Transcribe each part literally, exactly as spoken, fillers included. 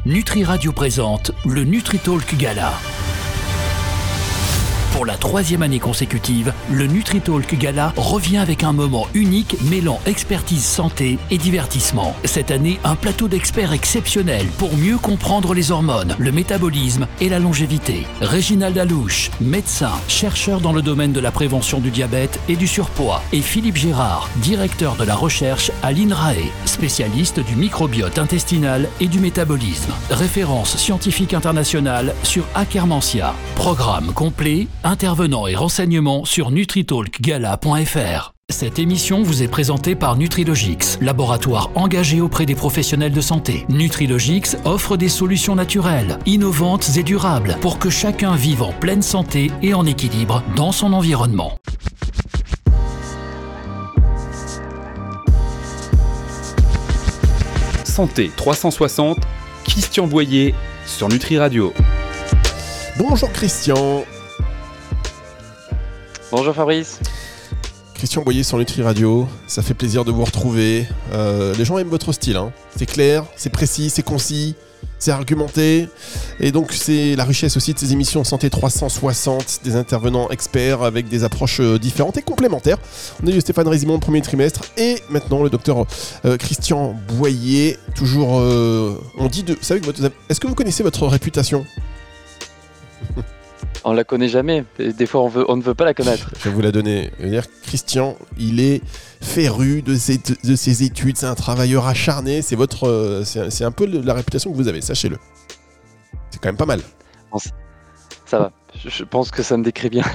Nutri Radio présente le NutriTalk Gala. Pour la troisième année consécutive, le NutriTalk Gala revient avec un moment unique mêlant expertise santé et divertissement. Cette année, un plateau d'experts exceptionnel pour mieux comprendre les hormones, le métabolisme et la longévité. Réginald Alouche, médecin, chercheur dans le domaine de la prévention du diabète et du surpoids. Et Philippe Gérard, directeur de la recherche à l'INRAE, spécialiste du microbiote intestinal et du métabolisme. Référence scientifique internationale sur Akkermansia. Programme complet, intervenants et renseignements sur nutritalk gala point f r. Cette émission vous est présentée par Nutrilogix, laboratoire engagé auprès des professionnels de santé. Nutrilogix offre des solutions naturelles, innovantes et durables pour que chacun vive en pleine santé et en équilibre dans son environnement. Santé trois cent soixante, Christian Boyer sur Nutri Radio. Bonjour Christian. Bonjour Fabrice. Christian Boyer sur Nutri Radio, ça fait plaisir de vous retrouver. Euh, les gens aiment votre style, hein. C'est clair, c'est précis, c'est concis, c'est argumenté. Et donc c'est la richesse aussi de ces émissions Santé trois cent soixante, des intervenants experts avec des approches différentes et complémentaires. On a eu Stéphane Résimond au premier trimestre et maintenant le docteur euh, Christian Boyer. Toujours, euh, on dit de... Vous savez que votre... Est-ce que vous connaissez votre réputation ? On la connaît jamais. Des fois, on, veut, on ne veut pas la connaître. Je vais vous la donner. Je veux dire, Christian, il est féru de ses, de ses études. C'est un travailleur acharné. C'est votre, c'est, c'est un peu la réputation que vous avez. Sachez-le. C'est quand même pas mal. Ça va. Je pense que ça me décrit bien.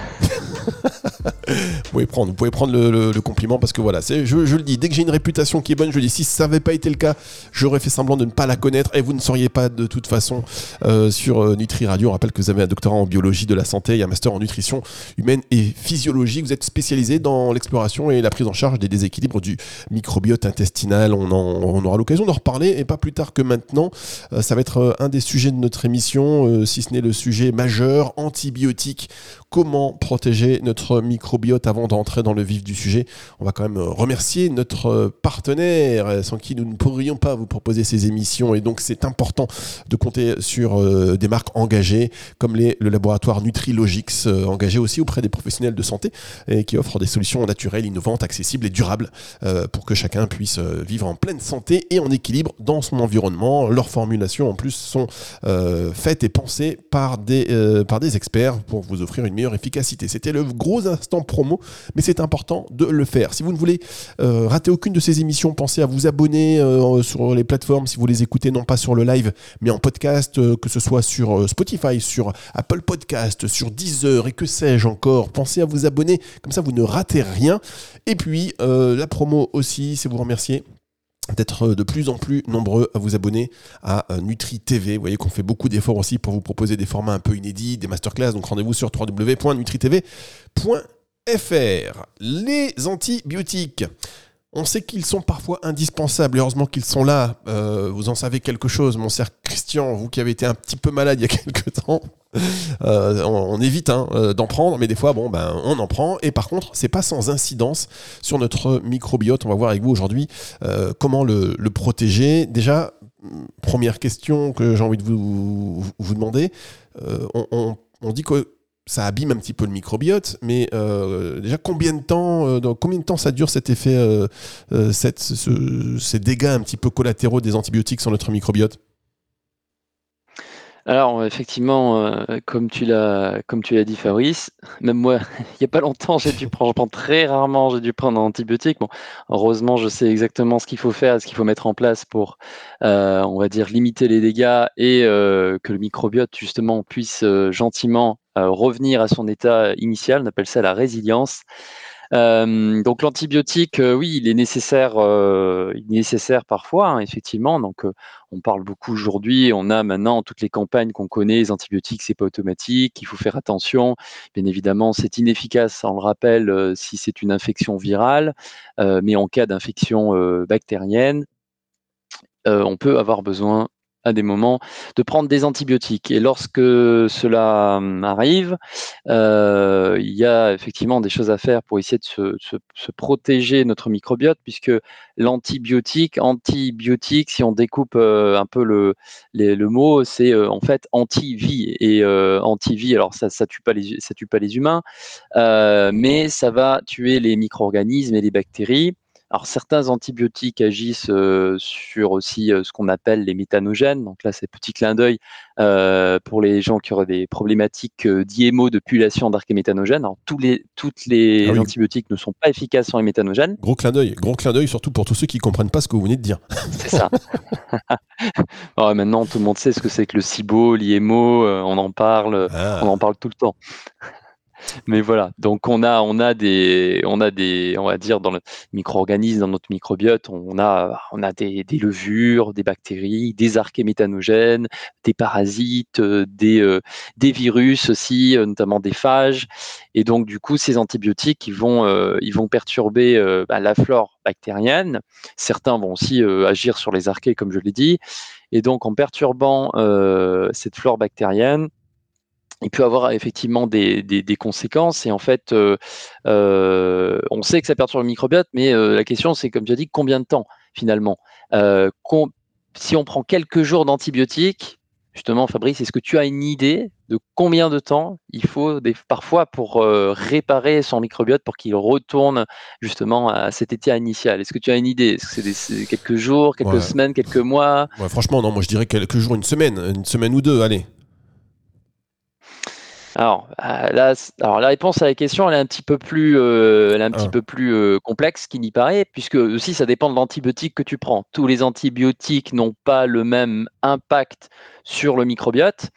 Vous pouvez prendre, vous pouvez prendre le, le, le compliment parce que voilà, c'est, je, je le dis, dès que j'ai une réputation qui est bonne, je le dis, si ça n'avait pas été le cas, j'aurais fait semblant de ne pas la connaître et vous ne sauriez pas de toute façon euh, sur euh, Nutri Radio. On rappelle que vous avez un doctorat en biologie de la santé et un master en nutrition humaine et physiologie. Vous êtes spécialisé dans l'exploration et la prise en charge des déséquilibres du microbiote intestinal. On, en, on aura l'occasion d'en reparler et pas plus tard que maintenant. Euh, ça va être euh, un des sujets de notre émission, euh, si ce n'est le sujet majeur, antibiotiques. Comment protéger notre microbiote avant d'entrer dans le vif du sujet. On va quand même remercier notre partenaire sans qui nous ne pourrions pas vous proposer ces émissions et donc c'est important de compter sur euh, des marques engagées comme les, le laboratoire Nutrilogix, euh, engagé aussi auprès des professionnels de santé et qui offre des solutions naturelles, innovantes, accessibles et durables euh, pour que chacun puisse euh, vivre en pleine santé et en équilibre dans son environnement. Leurs formulations en plus sont euh, faites et pensées par des, euh, par des experts pour vous offrir une meilleure efficacité. C'était le gros instant promo, mais c'est important de le faire. Si vous ne voulez euh, rater aucune de ces émissions, pensez à vous abonner euh, sur les plateformes si vous les écoutez non pas sur le live, mais en podcast, euh, que ce soit sur euh, Spotify, sur Apple Podcast, sur Deezer et que sais-je encore. Pensez à vous abonner, comme ça vous ne ratez rien. Et puis, euh, la promo aussi, c'est vous remercier d'être de plus en plus nombreux à vous abonner à Nutri T V. Vous voyez qu'on fait beaucoup d'efforts aussi pour vous proposer des formats un peu inédits, des masterclass, donc rendez-vous sur w w w point nutri t v point f r. Les antibiotiques, on sait qu'ils sont parfois indispensables, et heureusement qu'ils sont là. Euh, vous en savez quelque chose, mon cher Christian, vous qui avez été un petit peu malade il y a quelques temps. Euh, on, on évite hein, d'en prendre, mais des fois, bon, ben, on en prend. Et par contre, c'est pas sans incidence sur notre microbiote. On va voir avec vous aujourd'hui euh, comment le, le protéger. Déjà, première question que j'ai envie de vous, vous demander. Euh, on, on, on dit que ça abîme un petit peu le microbiote, mais euh, déjà combien de temps, euh, dans combien de temps ça dure cet effet, euh, euh, cette, ce, ces dégâts un petit peu collatéraux des antibiotiques sur notre microbiote? Alors effectivement, euh, comme tu l'as, comme tu l'as dit Fabrice, même moi, il n'y a pas longtemps, j'ai dû prendre, je prends très rarement, j'ai dû prendre un antibiotique. Bon, heureusement, je sais exactement ce qu'il faut faire, ce qu'il faut mettre en place pour, euh, on va dire, limiter les dégâts et euh, que le microbiote justement puisse euh, gentiment euh, revenir à son état initial. On appelle ça la résilience. Euh, donc l'antibiotique, euh, oui, il est nécessaire, euh, il est nécessaire parfois, hein, effectivement. Donc euh, on parle beaucoup aujourd'hui, on a maintenant toutes les campagnes qu'on connaît, les antibiotiques, c'est pas automatique, il faut faire attention. Bien évidemment, c'est inefficace, on le rappelle, euh, si c'est une infection virale, euh, mais en cas d'infection euh, bactérienne, euh, on peut avoir besoin à des moments de prendre des antibiotiques. Et lorsque cela hum, arrive, euh, il y a effectivement des choses à faire pour essayer de se, se- se protéger notre microbiote, puisque l'antibiotique, antibiotique, si on découpe euh, un peu le, les- le mot, c'est euh, en fait anti-vie. Et euh, anti-vie, alors ça, ça tue pas les, ça tue pas les humains, euh, mais ça va tuer les micro-organismes et les bactéries. Alors certains antibiotiques agissent euh, sur aussi euh, ce qu'on appelle les méthanogènes. Donc là, c'est petit clin d'œil euh, pour les gens qui auraient des problématiques euh, d'I M O, de pulation d'arc et méthanogène. Alors tous les, toutes Ah les oui, antibiotiques ne sont pas efficaces sur les méthanogènes. gros clin d'œil, gros clin d'œil, surtout pour tous ceux qui comprennent pas ce que vous venez de dire. C'est ça. Alors, maintenant, tout le monde sait ce que c'est que le SIBO, l'I M O. euh, on en parle, on en Ah, parle tout le temps. Mais voilà, donc on a, on a des, on a des, on va dire dans le micro-organisme, dans notre microbiote, on a, on a des, des levures, des bactéries, des archées méthanogènes, des parasites, euh, des, euh, des virus aussi, euh, notamment des phages. Et donc du coup, ces antibiotiques, ils vont, euh, ils vont perturber euh, bah, la flore bactérienne. Certains vont aussi euh, agir sur les archées, comme je l'ai dit. Et donc en perturbant euh, cette flore bactérienne, il peut avoir effectivement des, des, des conséquences. Et en fait, euh, euh, on sait que ça perturbe le microbiote, mais euh, la question, c'est, comme tu as dit, combien de temps finalement euh, com- Si on prend quelques jours d'antibiotiques, justement, Fabrice, est-ce que tu as une idée de combien de temps il faut des, parfois pour euh, réparer son microbiote pour qu'il retourne justement à cet état initial? Est-ce que tu as une idée? Est-ce que c'est, des, c'est quelques jours, quelques ouais, semaines, quelques mois? ouais, franchement, non, moi je dirais quelques jours, une semaine, une semaine ou deux, allez. Alors, euh, là, c- alors, la réponse à la question, elle est un petit peu plus, euh, elle est un petit Ah, peu plus euh, complexe qu'il n'y paraît, puisque aussi ça dépend de l'antibiotique que tu prends. Tous les antibiotiques n'ont pas le même impact sur le microbiote.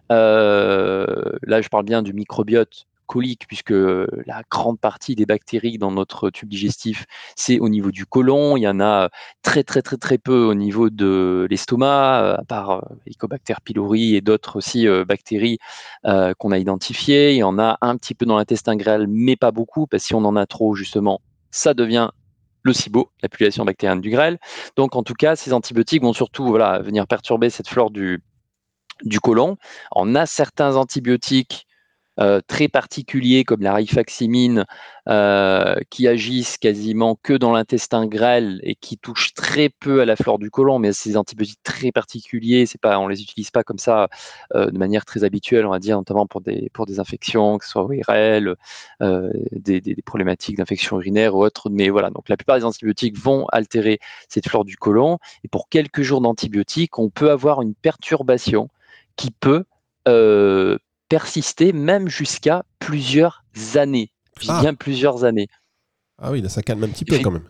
Euh, là, je parle bien du microbiote colique, puisque la grande partie des bactéries dans notre tube digestif, c'est au niveau du côlon. Il y en a très, très, très, très peu au niveau de l'estomac, euh, à part euh, Helicobacter pylori et d'autres aussi euh, bactéries euh, qu'on a identifiées. Il y en a un petit peu dans l'intestin grêle, mais pas beaucoup, parce que si on en a trop, justement, ça devient le SIBO, la population bactérienne du grêle. Donc, en tout cas, ces antibiotiques vont surtout voilà, venir perturber cette flore du, du côlon. On a certains antibiotiques euh, très particuliers comme la rifaximine euh, qui agissent quasiment que dans l'intestin grêle et qui touchent très peu à la flore du côlon, mais ces antibiotiques très particuliers, c'est pas, on les utilise pas comme ça euh, de manière très habituelle, on va dire, notamment pour des, pour des infections, que ce soit O R L, euh, des, des, des problématiques d'infection urinaire ou autres. Mais voilà, donc la plupart des antibiotiques vont altérer cette flore du côlon. Et pour quelques jours d'antibiotiques, on peut avoir une perturbation qui peut euh, persister même jusqu'à plusieurs années. Je dis bien ah, plusieurs années. ah oui, là ça calme un petit peu Effect- quand même.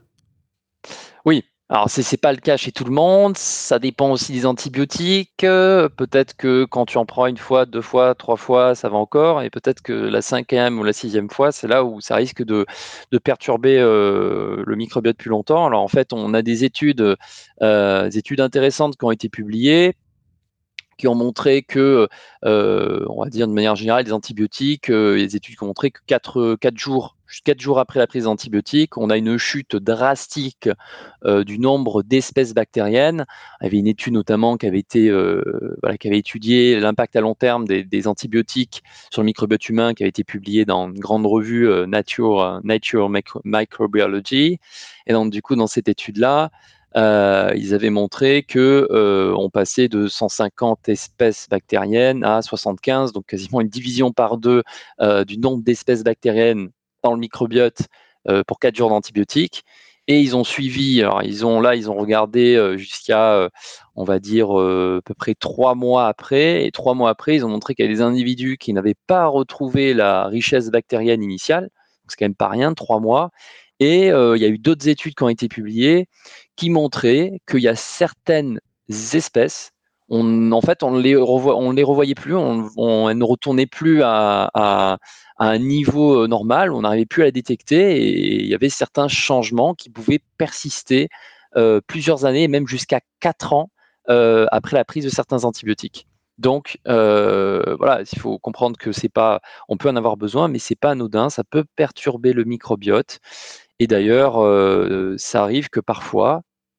Oui, alors c'est c'est pas le cas chez tout le monde, ça dépend aussi des antibiotiques. euh, Peut-être que quand tu en prends une fois, deux fois, trois fois, ça va encore, et peut-être que la cinquième ou la sixième fois, c'est là où ça risque de, de perturber euh, le microbiote plus longtemps. Alors en fait, on a des études, euh, des études intéressantes qui ont été publiées, qui ont montré que, euh, on va dire de manière générale, les antibiotiques, euh, les études qui ont montré que quatre jours, quatre jours après la prise d'antibiotiques, on a une chute drastique euh, du nombre d'espèces bactériennes. Il y avait une étude notamment qui avait été, euh, voilà, qui avait étudié l'impact à long terme des, des antibiotiques sur le microbiote humain, qui avait été publiée dans une grande revue euh, Nature, Nature Micro- Microbiology. Et donc du coup, dans cette étude-là, euh, ils avaient montré que euh, on passait de cent cinquante espèces bactériennes à soixante-quinze, donc quasiment une division par deux euh, du nombre d'espèces bactériennes dans le microbiote euh, pour quatre jours d'antibiotiques. Et ils ont suivi, alors ils ont là, ils ont regardé euh, jusqu'à, euh, on va dire, euh, à peu près trois mois après. Et trois mois après, ils ont montré qu'il y a des individus qui n'avaient pas retrouvé la richesse bactérienne initiale. Donc c'est quand même pas rien, trois mois. Et euh, il y a eu d'autres études qui ont été publiées qui montraient qu'il y a certaines espèces, on, en fait, on ne les, revoit, on les revoyait plus, on, on, elles ne retournaient plus à, à, à un niveau euh, normal, on n'arrivait plus à la détecter et il y avait certains changements qui pouvaient persister euh, plusieurs années, même jusqu'à quatre ans euh, après la prise de certains antibiotiques. Donc euh, voilà, il faut comprendre que c'est pas, on peut en avoir besoin, mais c'est pas anodin, ça peut perturber le microbiote. Et d'ailleurs, euh, ça arrive que parfois,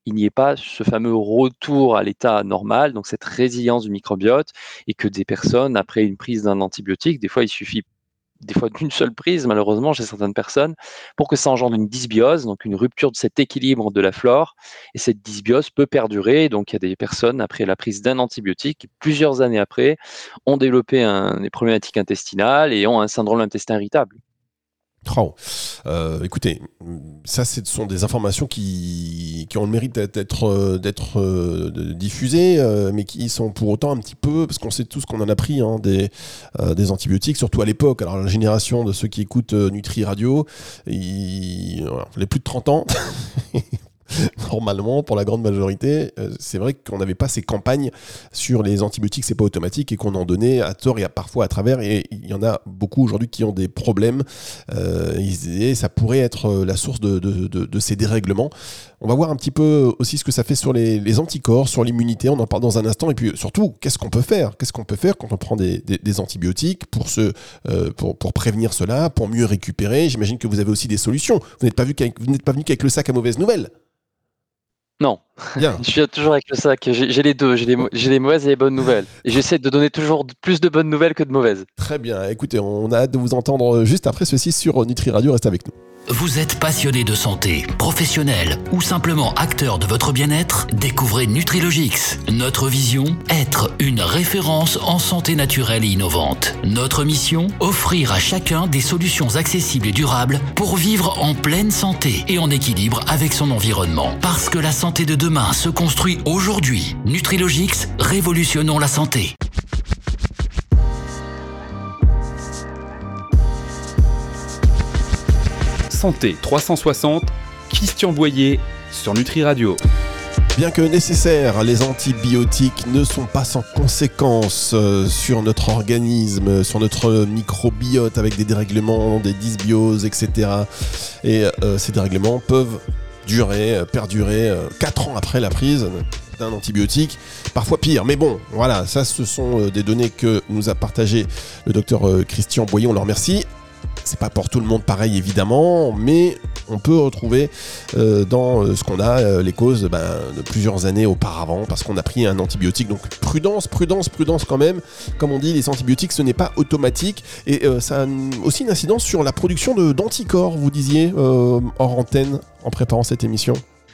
il n'y ait pas ce fameux retour à l'état normal, donc cette résilience du microbiote, et que des personnes, après une prise d'un antibiotique, des fois il suffit des fois d'une seule prise, malheureusement, chez certaines personnes, pour que ça engendre une dysbiose, donc une rupture de cet équilibre de la flore. Et cette dysbiose peut perdurer. Donc, il y a des personnes, après la prise d'un antibiotique, qui, plusieurs années après, ont développé un, des problématiques intestinales et ont un syndrome d'intestin irritable. Oh. Euh, écoutez, ça, ce sont des informations qui, qui ont le mérite d'être, d'être euh, diffusées, euh, mais qui sont pour autant un petit peu, parce qu'on sait tous qu'on en a pris hein, des, euh, des antibiotiques, surtout à l'époque. Alors, la génération de ceux qui écoutent euh, Nutri Radio, ils, voilà, les plus de trente ans. Normalement, pour la grande majorité, euh, c'est vrai qu'on n'avait pas ces campagnes sur les antibiotiques, c'est pas automatique, et qu'on en donnait à tort et à parfois à travers, et il y en a beaucoup aujourd'hui qui ont des problèmes, euh, et ça pourrait être la source de, de, de, de ces dérèglements. On va voir un petit peu aussi ce que ça fait sur les, les anticorps, sur l'immunité, on en parle dans un instant, et puis surtout, qu'est-ce qu'on peut faire Qu'est-ce qu'on peut faire quand on prend des, des, des antibiotiques pour, se, euh, pour, pour prévenir cela, pour mieux récupérer? J'imagine que vous avez aussi des solutions. Vous n'êtes pas, vu qu'avec, vous n'êtes pas venu qu'avec le sac à mauvaises nouvelles. Non, Bien. Je suis toujours avec le sac. J'ai, j'ai les deux. J'ai les, j'ai les mauvaises et les bonnes nouvelles. Et j'essaie de donner toujours plus de bonnes nouvelles que de mauvaises. Très bien. Écoutez, on a hâte de vous entendre juste après ceci sur Nutri Radio. Restez avec nous. Vous êtes passionné de santé, professionnel ou simplement acteur de votre bien-être? Découvrez Nutrilogix. Notre vision, être une référence en santé naturelle et innovante. Notre mission, offrir à chacun des solutions accessibles et durables pour vivre en pleine santé et en équilibre avec son environnement. Parce que la santé de demain se construit aujourd'hui. Nutrilogix, révolutionnons la santé. Santé trois cent soixante, Christian Boyer sur Nutri Radio. Bien que nécessaires, les antibiotiques ne sont pas sans conséquences sur notre organisme, sur notre microbiote avec des dérèglements, des dysbioses, et cetera. Et euh, ces dérèglements peuvent durer, perdurer euh, quatre ans après la prise d'un antibiotique, parfois pire. Mais bon, voilà, ça ce sont euh, des données que nous a partagé le docteur euh, Christian Boyer, on le remercie. C'est pas pour tout le monde pareil évidemment, mais on peut retrouver euh, dans euh, ce qu'on a euh, les causes ben, de plusieurs années auparavant parce qu'on a pris un antibiotique. Donc prudence, prudence, prudence quand même. Comme on dit, les antibiotiques ce n'est pas automatique et euh, ça a aussi une incidence sur la production de, d'anticorps, vous disiez, euh, hors antenne en préparant cette émission.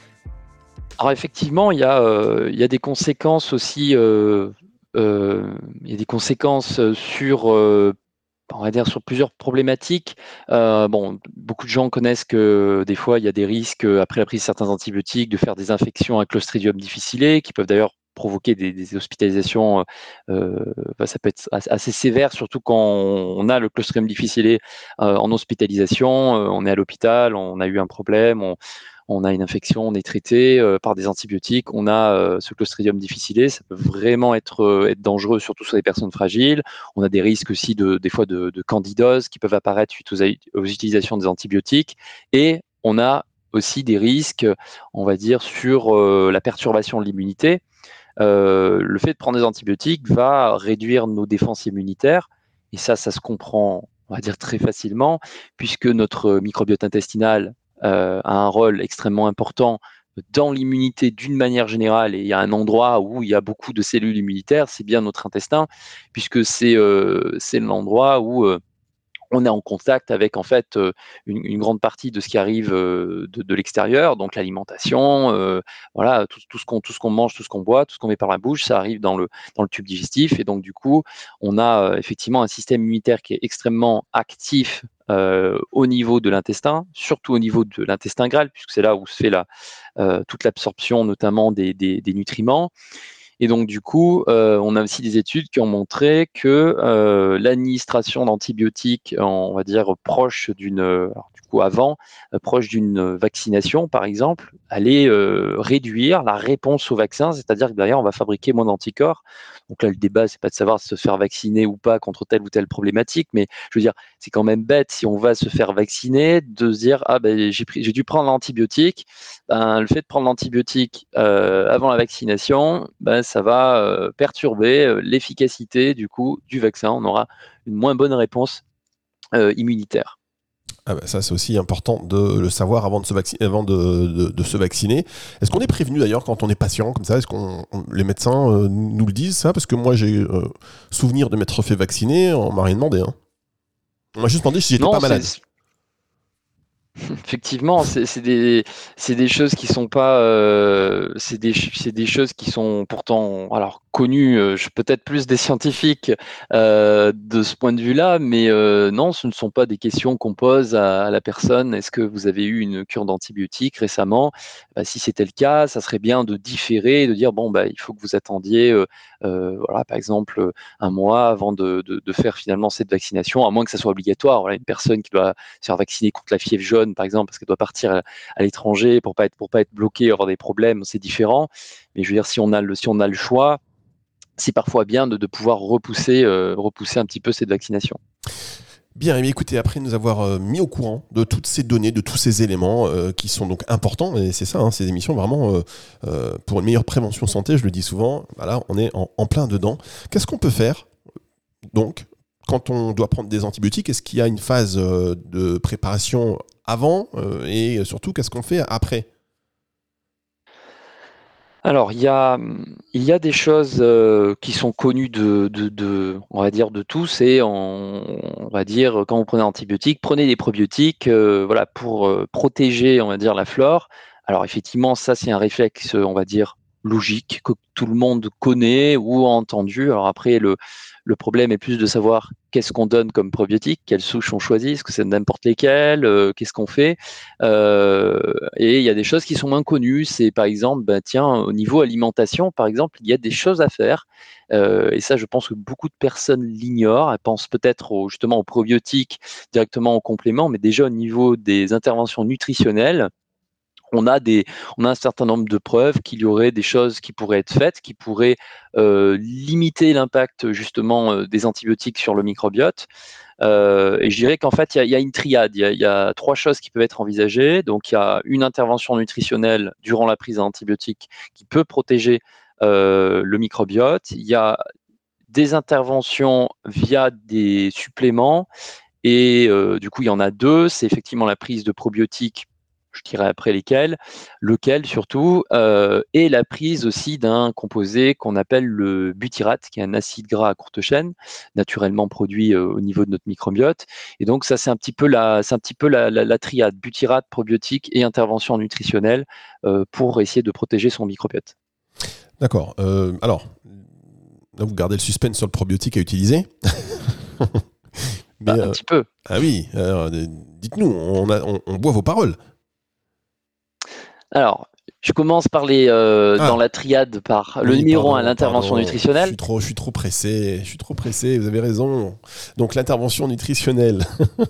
Alors effectivement, il y a, euh, il y a des conséquences aussi, euh, euh, il y a des conséquences sur... Euh, on va dire sur plusieurs problématiques. Euh, bon, beaucoup de gens connaissent que des fois il y a des risques après la prise de certains antibiotiques de faire des infections à Clostridium difficile, qui peuvent d'ailleurs provoquer des, des hospitalisations. Euh, bah, ça peut être assez sévère, surtout quand on a le Clostridium difficile euh, en hospitalisation. Euh, on est à l'hôpital, on a eu un problème, on, on a une infection, on est traité euh, par des antibiotiques, on a euh, ce Clostridium difficile, ça peut vraiment être, euh, être dangereux, surtout sur les personnes fragiles. On a des risques aussi de, des fois de, de candidose qui peuvent apparaître suite aux, aux utilisations des antibiotiques. Et on a aussi des risques, on va dire, sur euh, la perturbation de l'immunité. Euh, le fait de prendre des antibiotiques va réduire nos défenses immunitaires. Et ça, ça se comprend, on va dire, très facilement, puisque notre microbiote intestinal Euh, a un rôle extrêmement important dans l'immunité d'une manière générale, et il y a un endroit où il y a beaucoup de cellules immunitaires, c'est bien notre intestin, puisque c'est, euh, c'est l'endroit où euh, on est en contact avec en fait euh, une, une grande partie de ce qui arrive euh, de, de l'extérieur, donc l'alimentation, euh, voilà, tout, tout ce qu'on tout ce qu'on mange, tout ce qu'on boit, tout ce qu'on met par la bouche, ça arrive dans le dans le tube digestif, et donc du coup, on a euh, effectivement un système immunitaire qui est extrêmement actif euh, au niveau de l'intestin, surtout au niveau de l'intestin grêle, puisque c'est là où se fait la euh, toute l'absorption, notamment des, des, des nutriments. Et donc, du coup, euh, on a aussi des études qui ont montré que euh, l'administration d'antibiotiques, on va dire proche d'une, alors, du coup, avant, euh, proche d'une vaccination, par exemple, allait euh, réduire la réponse au vaccin, c'est-à-dire que derrière, on va fabriquer moins d'anticorps. Donc là, le débat, c'est pas de savoir se faire vacciner ou pas contre telle ou telle problématique, mais je veux dire, c'est quand même bête si on va se faire vacciner de se dire ah ben j'ai pris, j'ai dû prendre l'antibiotique. Ben, le fait de prendre l'antibiotique euh, avant la vaccination, ben ça va euh, perturber euh, l'efficacité du coup du vaccin. On aura une moins bonne réponse euh, immunitaire. Ah bah ça, c'est aussi important de le savoir avant de se, vacciner, avant de, de, de se vacciner. Est-ce qu'on est prévenu d'ailleurs quand on est patient comme ça? Est-ce que les médecins euh, nous le disent ça? Parce que moi, j'ai euh, souvenir de m'être fait vacciner, on m'a rien demandé. Hein. On m'a juste demandé si j'étais Non, pas malade. c'est... Effectivement, c'est c'est des, c'est des choses qui sont pas, euh, c'est des, ch- c'est des choses qui sont pourtant, alors connues, euh, je- peut-être plus des scientifiques euh, de ce point de vue-là, mais euh, non, ce ne sont pas des questions qu'on pose à, à la personne. Est-ce que vous avez eu une cure d'antibiotiques récemment? Bah, si c'était le cas, ça serait bien de différer, de dire bon bah il faut que vous attendiez, euh, euh, voilà, par exemple un mois avant de, de, de faire finalement cette vaccination, à moins que ça soit obligatoire. Voilà, une personne qui doit se faire vacciner contre la fièvre jaune, par exemple, parce qu'elle doit partir à, à l'étranger pour pas être pour pas être bloquée, avoir des problèmes, c'est différent. Mais je veux dire, si on a le si on a le choix, c'est parfois bien de, de pouvoir repousser euh, repousser un petit peu cette vaccination. Bien, et écoutez, après nous avoir euh, mis au courant de toutes ces données, de tous ces éléments euh, qui sont donc importants, et c'est ça, hein, ces émissions vraiment euh, euh, pour une meilleure prévention santé, je le dis souvent, voilà, on est en, en plein dedans. Qu'est-ce qu'on peut faire donc quand on doit prendre des antibiotiques? Est-ce qu'il y a une phase euh, de préparation avant euh, et surtout qu'est-ce qu'on fait après? Alors, il y a, il y a des choses euh, qui sont connues de, de, de- on va dire, de tous, et on, on va dire, quand vous prenez un antibiotique, prenez des probiotiques, euh, voilà, pour euh, protéger, on va dire, la flore. Alors, effectivement, ça, c'est un réflexe, on va dire, logique, que tout le monde connaît ou a entendu. Alors après, le, le problème est plus de savoir qu'est-ce qu'on donne comme probiotique, quelles souches on choisit, est-ce que c'est n'importe lesquelles, euh, qu'est-ce qu'on fait. Euh, et il y a des choses qui sont moins connues. C'est par exemple, ben, tiens, au niveau alimentation, par exemple, il y a des choses à faire. Euh, et ça, je pense que beaucoup de personnes l'ignorent. Elles pensent peut-être au, justement aux probiotiques directement en complément, mais déjà au niveau des interventions nutritionnelles, on a, des, on a un certain nombre de preuves qu'il y aurait des choses qui pourraient être faites, qui pourraient euh, limiter l'impact justement euh, des antibiotiques sur le microbiote. Euh, et je dirais qu'en fait, il y a, il y a une triade. Il y a, il y a trois choses qui peuvent être envisagées. Donc, il y a une intervention nutritionnelle durant la prise d'antibiotiques qui peut protéger euh, le microbiote. Il y a des interventions via des suppléments. Et euh, du coup, il y en a deux. C'est effectivement la prise de probiotiques, je dirais après lesquels, lequel surtout, euh, et la prise aussi d'un composé qu'on appelle le butyrate, qui est un acide gras à courte chaîne, naturellement produit euh, au niveau de notre microbiote. Et donc ça, c'est un petit peu la, c'est un petit peu la, la, la triade, butyrate, probiotique et intervention nutritionnelle euh, pour essayer de protéger son microbiote. D'accord. Euh, alors, là, vous gardez le suspense sur le probiotique à utiliser. Mais, bah, un euh, petit peu. Ah oui, alors, dites-nous, on, a, on, on boit vos paroles. Alors, je commence par les euh, ah. dans la triade par oui, le numéro un, l'intervention pardon. nutritionnelle. Je suis trop, je suis trop pressé, je suis trop pressé. Vous avez raison. Donc l'intervention nutritionnelle.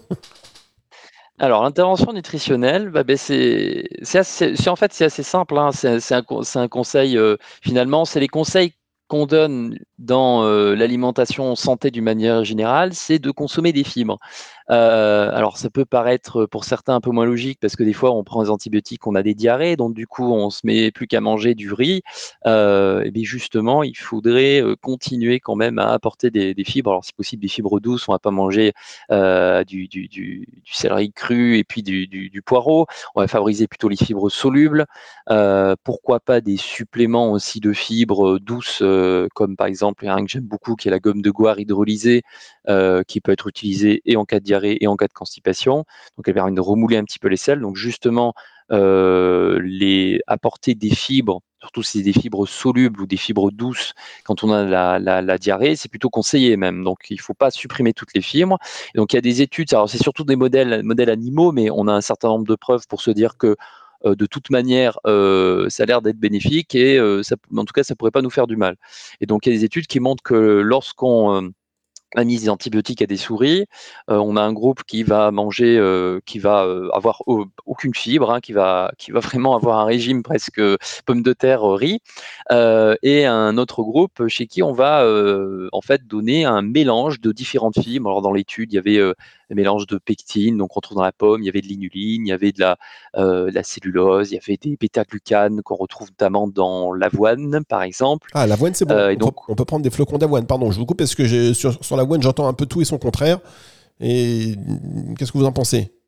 Alors l'intervention nutritionnelle, bah, bah, c'est, c'est, assez, c'est en fait c'est assez simple. Hein. C'est, c'est, un, c'est un conseil euh, finalement, c'est les conseils qu'on donne dans euh, l'alimentation santé d'une manière générale, c'est de consommer des fibres. Euh, alors ça peut paraître pour certains un peu moins logique parce que des fois on prend des antibiotiques, on a des diarrhées, donc du coup on se met plus qu'à manger du riz. Euh, et bien justement il faudrait continuer quand même à apporter des, des fibres. Alors si possible des fibres douces, on va pas manger euh, du, du, du, du céleri cru et puis du, du, du poireau. On va favoriser plutôt les fibres solubles. Euh, pourquoi pas des suppléments aussi de fibres douces euh, comme par exemple un que j'aime beaucoup qui est la gomme de guar hydrolysée euh, qui peut être utilisée et en cas de diarrhée et en cas de constipation. Donc elle permet de remouler un petit peu les selles. Donc justement, euh, les, apporter des fibres, surtout si c'est des fibres solubles ou des fibres douces, quand on a la, la, la diarrhée, c'est plutôt conseillé même. Donc il ne faut pas supprimer toutes les fibres. Et donc il y a des études, alors c'est surtout des modèles, modèles animaux, mais on a un certain nombre de preuves pour se dire que euh, de toute manière, euh, ça a l'air d'être bénéfique et euh, ça, en tout cas, ça ne pourrait pas nous faire du mal. Et donc il y a des études qui montrent que lorsqu'on euh, a mis des antibiotiques à des souris, euh, on a un groupe qui va manger, euh, qui va euh, avoir euh, aucune fibre, hein, qui va, qui va vraiment avoir un régime presque pommes de terre, euh, riz, euh, et un autre groupe chez qui on va euh, en fait donner un mélange de différentes fibres. Alors dans l'étude, il y avait euh, un mélange de pectine, donc on retrouve dans la pomme, il y avait de l'inuline, il y avait de la, euh, de la cellulose, il y avait des bêta-glucanes qu'on retrouve notamment dans l'avoine, par exemple. Ah, l'avoine, c'est bon. Euh, et donc, on, peut, on peut prendre des flocons d'avoine. Pardon, je vous coupe parce que j'ai, sur, sur l'avoine, j'entends un peu tout et son contraire. Et qu'est-ce que vous en pensez ?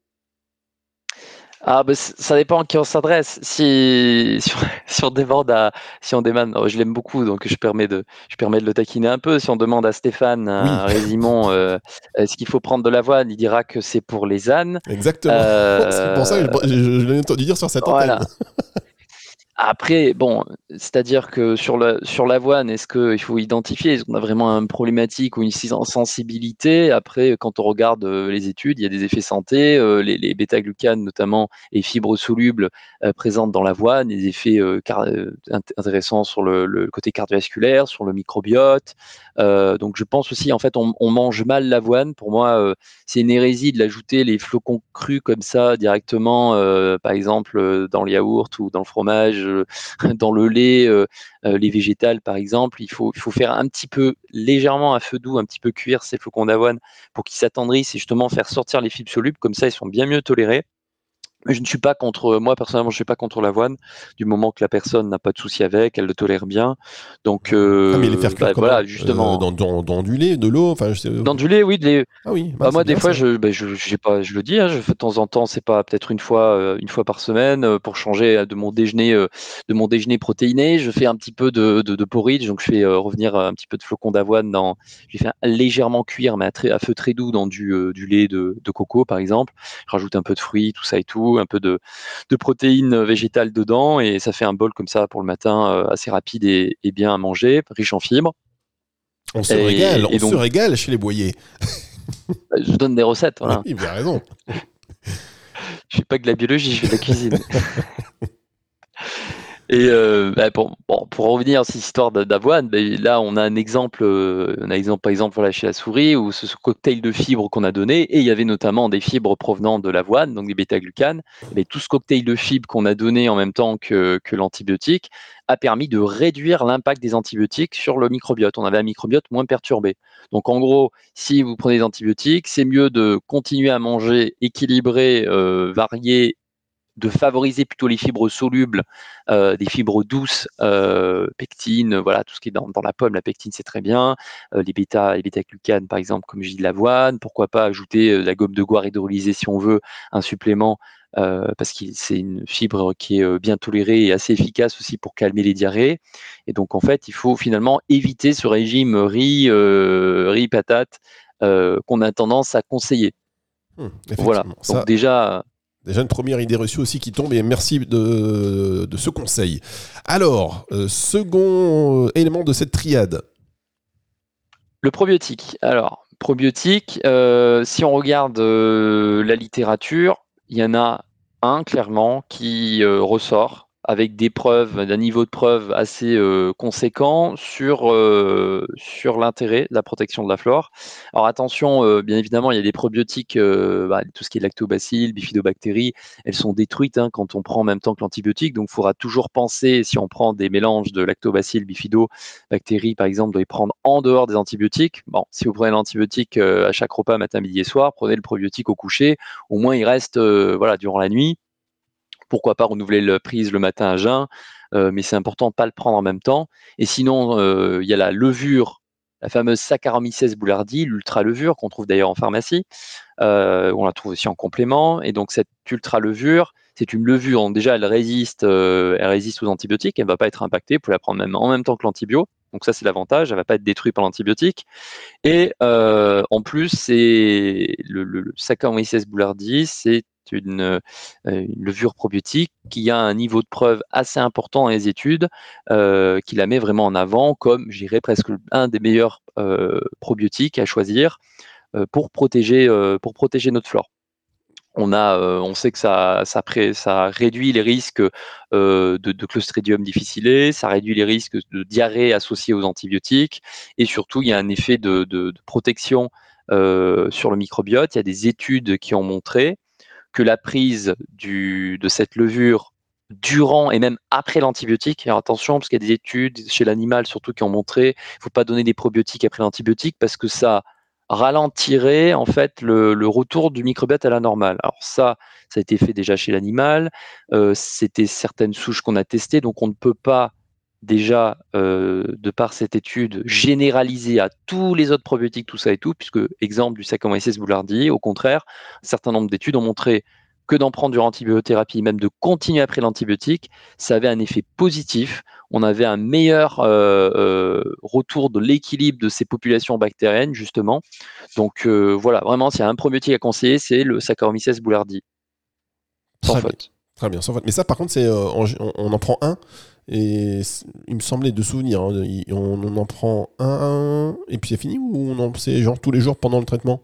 Ah bah, c ça dépend à qui on s'adresse. Si si on si on demande à si on demande oh, je l'aime beaucoup, donc je permets de je permets de le taquiner un peu. Si on demande à Stéphane, Oui, un Résimon, heu, est-ce qu'il faut prendre de l'avoine? Il dira que c'est pour les ânes. exactement. C'est pour ça que Heu, je, je, je l'ai entendu dire sur cette antenne. voilà. Après, bon, c'est-à-dire que sur la sur l'avoine, est-ce qu'il faut identifier? Est-ce qu'on a vraiment une problématique ou une sis sensibilité? Après, quand on regarde, heu, les études, il y a des effets santé, heu, les les bêta-glucanes notamment et fibres solubles, heu, présentes dans l'avoine, des effets, heu, car heu, int intéressants sur le le côté cardiovasculaire, sur le microbiote. Heu, donc je pense aussi, en fait, on on mange mal l'avoine. Pour moi, heu, c'est une hérésie de l'ajouter les flocons crus comme ça directement, heu, par exemple, heu, dans le yaourt ou dans le fromage, heu, dans le lait, heu heu, lait végétal par exemple. Il faut il faut faire un petit peu légèrement à feu doux, un petit peu cuire ces flocons d'avoine pour qu'ils s'attendrissent et justement faire sortir les fibres solubles. Comme ça, ils sont bien mieux tolérés. Mais je ne suis pas contre, moi personnellement, je suis pas contre l'avoine, du moment que la personne n'a pas de souci avec, elle le tolère bien. Donc Ah, mais les faire heu, cuire bah, comment? voilà, Euh, justement dans, dans, dans du lait, de l'eau, enfin, je sais. dans du lait, oui, de lait. Ah oui, bah, Bah, c'est moi, des bien fois, ça. je beh, je j'ai pas je le dis, hein, je fais de temps en temps, c'est pas peut-être une fois, heu, une fois par semaine, heu, pour changer, heu, de mon déjeuner, heu, de mon déjeuner protéiné. Je fais un petit peu de de de porridge, donc je fais, heu, revenir, heu, un petit peu de flocons d'avoine dans je les fais légèrement cuire, mais à très à feu très doux dans du, heu, du lait de de coco, par exemple. Je rajoute un peu de fruits, tout ça et tout, un peu de de protéines, heu, végétales dedans et ça fait un bol comme ça pour le matin, heu, assez rapide et et bien à manger, riche en fibres On se régale, et on et se donc, régale chez les Boyers. bah, je donne des recettes, Oui, voilà. vous avez raison. Je fais pas que de la biologie, je fais de la cuisine. Et heu, bah, pour bon, pour revenir à cette histoire d'a d'avoine, beh, là, on a un exemple, heu, on a exemple par exemple, voilà, chez la souris où ce ce cocktail de fibres qu'on a donné et il y avait notamment des fibres provenant de l'avoine, donc des bêta-glucanes. Et beh, tout ce cocktail de fibres qu'on a donné en même temps que que l'antibiotique a permis de réduire l'impact des antibiotiques sur le microbiote. On avait un microbiote moins perturbé. Donc en gros, si vous prenez des antibiotiques, c'est mieux de continuer à manger équilibré, heu, varié, de favoriser plutôt les fibres solubles, heu, des fibres douces, heu, pectine, voilà, tout ce qui est dans dans la pomme, la pectine, c'est très bien. Heu, les bêta les bêta-glucanes, par exemple, comme je dis, de l'avoine. Pourquoi pas ajouter, heu, de la gomme de guar hydrolysée si on veut, un supplément, heu, parce que c'est une fibre qui est, heu, bien tolérée et assez efficace aussi pour calmer les diarrhées. Et donc en fait, il faut finalement éviter ce régime riz, heu, riz, patates, heu, qu'on a tendance à conseiller. Hum, Voilà, effectivement, donc ça, déjà. déjà une première idée reçue aussi qui tombe et merci de, de ce conseil. Alors, euh, second élément de cette triade. Le probiotique. Alors, probiotique, heu, si on regarde, heu, la littérature, il y en a un clairement qui, heu, ressort avec des preuves, d'un niveau de preuve assez, heu, conséquent sur, heu, sur l'intérêt de la protection de la flore. Alors attention, heu, bien évidemment, il y a des probiotiques, heu, bah, tout ce qui est lactobacilles, bifidobactéries, elles sont détruites, hein, quand on prend en même temps que l'antibiotique. Donc il faudra toujours penser, si on prend des mélanges de lactobacilles, bifido, bactéries, par exemple, doit les prendre en dehors des antibiotiques. Bon, si vous prenez l'antibiotique euh, à chaque repas, matin, midi et soir, prenez le probiotique au coucher. Au moins, il reste euh, voilà, durant la nuit. Pourquoi pas renouveler la prise le matin à jeun, euh, mais c'est important de ne pas le prendre en même temps. Et sinon, euh, il y a la levure, la fameuse Saccharomyces boulardii, l'ultra-levure, qu'on trouve d'ailleurs en pharmacie. Euh, on la trouve aussi en complément. Et donc, cette ultra-levure, c'est une levure. Donc déjà, elle résiste, euh, elle résiste aux antibiotiques. Elle ne va pas être impactée. Vous pouvez la prendre même en même temps que l'antibio. Donc ça, c'est l'avantage. Elle ne va pas être détruite par l'antibiotique. Et euh, en plus, c'est le, le, le Saccharomyces boulardii, c'est une, euh, une levure probiotique qui a un niveau de preuve assez important dans les études, euh, qui la met vraiment en avant comme, je dirais, presque un des meilleurs euh, probiotiques à choisir euh, pour protéger, euh, pour protéger notre flore. On a, euh, on sait que ça, ça, pré, ça réduit les risques euh, de, de Clostridium difficile, ça réduit les risques de diarrhée associés aux antibiotiques, et surtout il y a un effet de, de, de protection euh, sur le microbiote. Il y a des études qui ont montré que la prise du, de cette levure durant et même après l'antibiotique, alors attention parce qu'il y a des études chez l'animal surtout qui ont montré qu'il ne faut pas donner des probiotiques après l'antibiotique parce que ça ralentirait en fait le, le retour du microbiote à la normale. Alors ça, ça a été fait déjà chez l'animal, euh, c'était certaines souches qu'on a testées, donc on ne peut pas déjà, euh, de par cette étude, généraliser à tous les autres probiotiques, tout ça et tout, puisque exemple du Saccharomyces boulardii, au contraire, un certain nombre d'études ont montré que d'en prendre durant l'antibiothérapie, même de continuer après l'antibiotique, ça avait un effet positif. On avait un meilleur euh, euh, retour de l'équilibre de ces populations bactériennes, justement. Donc euh, voilà, vraiment, s'il y a un probiotique à conseiller, c'est le Saccharomyces boulardii. Sans Très faute. Bien. Très bien, sans faute. Mais ça, par contre, c'est, euh, on, on en prend un, et il me semblait de souvenir, hein, on, on en prend un, un, et puis c'est fini, ou on en, c'est genre tous les jours pendant le traitement?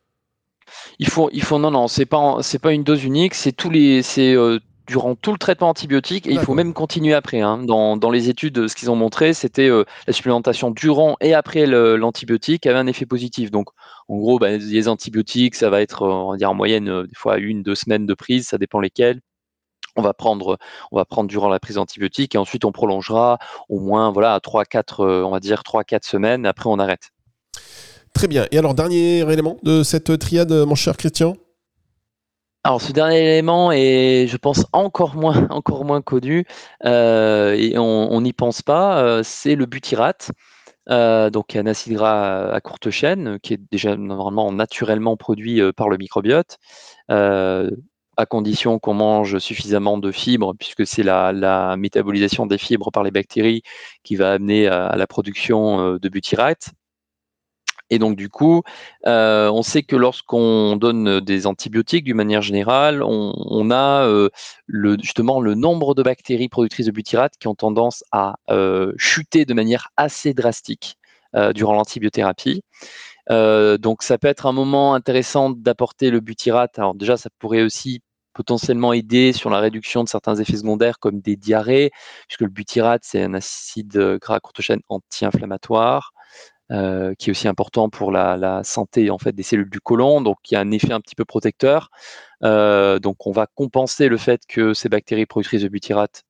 Il faut, il faut, non, non, c'est pas, c'est pas une dose unique, c'est tous les, c'est euh, durant tout le traitement antibiotique, et D'accord. Il faut même continuer après. Hein. Dans, dans les études, ce qu'ils ont montré, c'était euh, la supplémentation durant et après le, l'antibiotique avait un effet positif. Donc, en gros, bah, les antibiotiques, ça va être, on va dire en moyenne, euh, des fois une, deux semaines de prise, ça dépend lesquels. On va prendre, on va prendre durant la prise d'antibiotiques et ensuite on prolongera au moins, voilà, trois, quatre, on va dire trois, quatre semaines. Après, on arrête. Très bien. Et alors, dernier élément de cette triade, mon cher Christian? Alors, ce dernier élément est, je pense, encore moins, encore moins connu, euh, et on n'y pense pas, euh, c'est le butyrate. Euh, donc, un acide gras à courte chaîne qui est déjà normalement naturellement produit euh, par le microbiote, euh, à condition qu'on mange suffisamment de fibres, puisque c'est la, la métabolisation des fibres par les bactéries qui va amener à, à la production euh, de butyrate. Et donc, du coup, euh, on sait que lorsqu'on donne des antibiotiques, d'une manière générale, on, on a euh, le, justement le nombre de bactéries productrices de butyrate qui ont tendance à euh, chuter de manière assez drastique euh, durant l'antibiothérapie. Euh, donc, ça peut être un moment intéressant d'apporter le butyrate. Alors déjà, ça pourrait aussi potentiellement aider sur la réduction de certains effets secondaires comme des diarrhées, puisque le butyrate, c'est un acide gras à courte chaîne anti-inflammatoire. Euh, qui est aussi important pour la, la santé en fait des cellules du côlon, donc il y a un effet un petit peu protecteur. Euh, donc on va compenser le fait que ces bactéries productrices de butyrate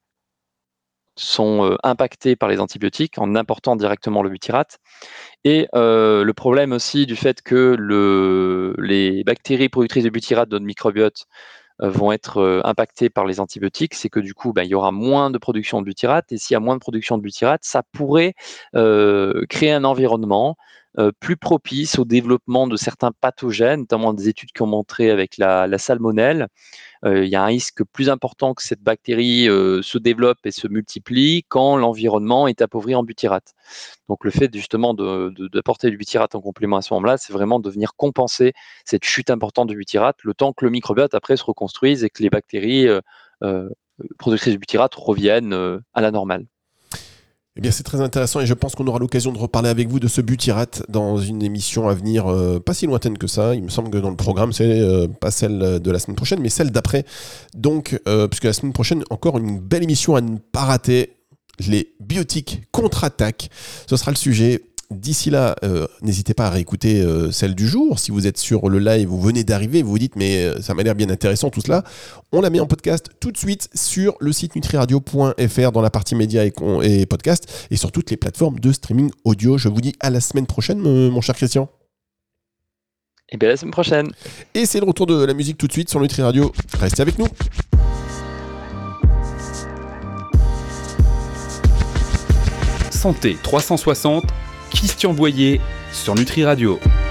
sont euh, impactées par les antibiotiques en important directement le butyrate. Et euh, le problème aussi du fait que le, les bactéries productrices de butyrate dans le microbiote vont être euh, impactés par les antibiotiques, c'est que du coup, ben, il y aura moins de production de butyrate, et s'il y a moins de production de butyrate, ça pourrait euh, créer un environnement euh, plus propice au développement de certains pathogènes, notamment des études qui ont montré avec la, la salmonelle. Euh, il y a un risque plus important que cette bactérie euh, se développe et se multiplie quand l'environnement est appauvri en butyrate. Donc le fait justement de, de, d'apporter du butyrate en complément à ce moment-là, c'est vraiment de venir compenser cette chute importante du butyrate, le temps que le microbiote après se reconstruise et que les bactéries euh, euh, productrices de butyrate reviennent euh, à la normale. Eh bien, c'est très intéressant et je pense qu'on aura l'occasion de reparler avec vous de ce butyrate dans une émission à venir, euh, pas si lointaine que ça. Il me semble que dans le programme, c'est euh, pas celle de la semaine prochaine, mais celle d'après. Donc, euh, puisque la semaine prochaine, encore une belle émission à ne pas rater. Les biotiques contre-attaquent. Ce sera le sujet. D'ici là, euh, n'hésitez pas à réécouter euh, celle du jour. Si vous êtes sur le live, vous venez d'arriver, vous vous dites mais euh, ça m'a l'air bien intéressant tout cela. On la met en podcast tout de suite sur le site nutriradio point f r dans la partie médias et, et podcast et sur toutes les plateformes de streaming audio. Je vous dis à la semaine prochaine, mon cher Christian. Et bien à la semaine prochaine. Et c'est le retour de la musique tout de suite sur Nutri Radio. Restez avec nous. Santé trois cent soixante, Christian Boyer sur Nutri Radio.